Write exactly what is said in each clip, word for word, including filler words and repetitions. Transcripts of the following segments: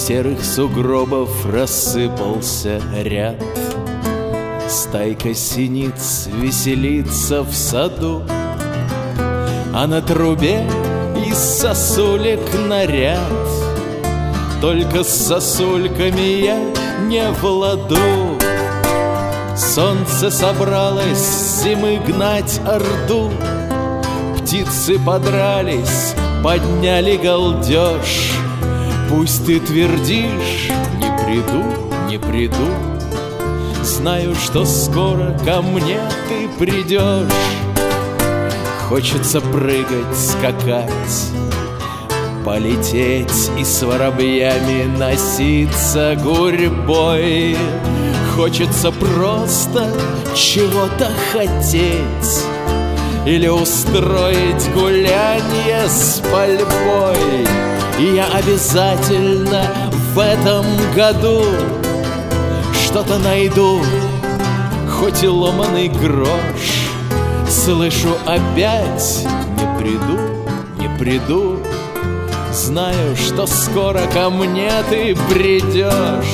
серых сугробов рассыпался ряд. Стайка синиц веселится в саду, а на трубе из сосулек наряд. Только с сосульками я не в ладу. Солнце собралось с зимы гнать орду. Птицы подрались, подняли галдеж. Пусть ты твердишь: не приду, не приду, знаю, что скоро ко мне ты придешь. Хочется прыгать, скакать, полететь и с воробьями носиться гурьбой. Хочется просто чего-то хотеть или устроить гулянье с пальбой. И я обязательно в этом году что-то найду, хоть и ломаный грош. Слышу опять: не приду, не приду, знаю, что скоро ко мне ты придешь.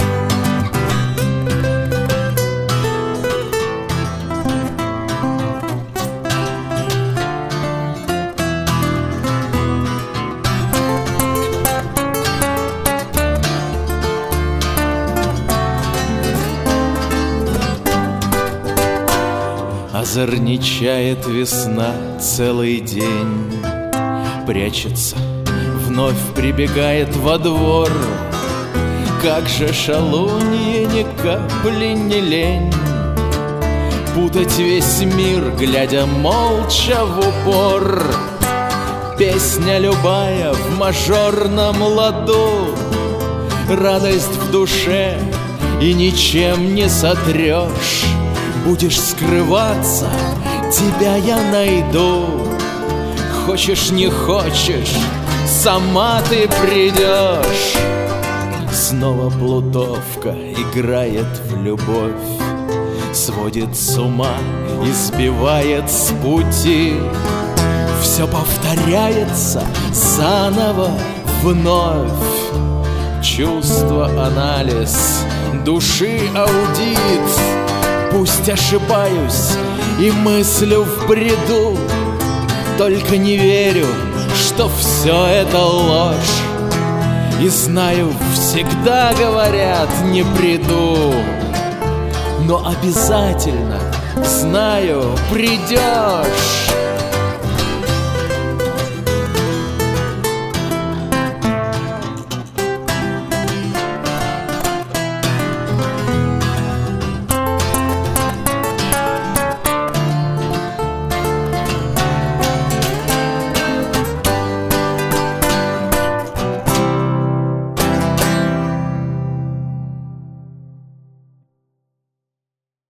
Озорничает весна целый день, прячется, вновь прибегает во двор. Как же шалунье ни капли не лень путать весь мир, глядя молча в упор. Песня любая в мажорном ладу, радость в душе и ничем не сотрешь. Будешь скрываться, тебя я найду. Хочешь, не хочешь, сама ты придешь. Снова плутовка играет в любовь, сводит с ума и сбивает с пути. Все повторяется заново вновь. Чувство, анализ, души аудит. Пусть ошибаюсь и мыслю в бреду, только не верю, что все это ложь. И знаю, всегда говорят: не приду, но обязательно, знаю, придешь.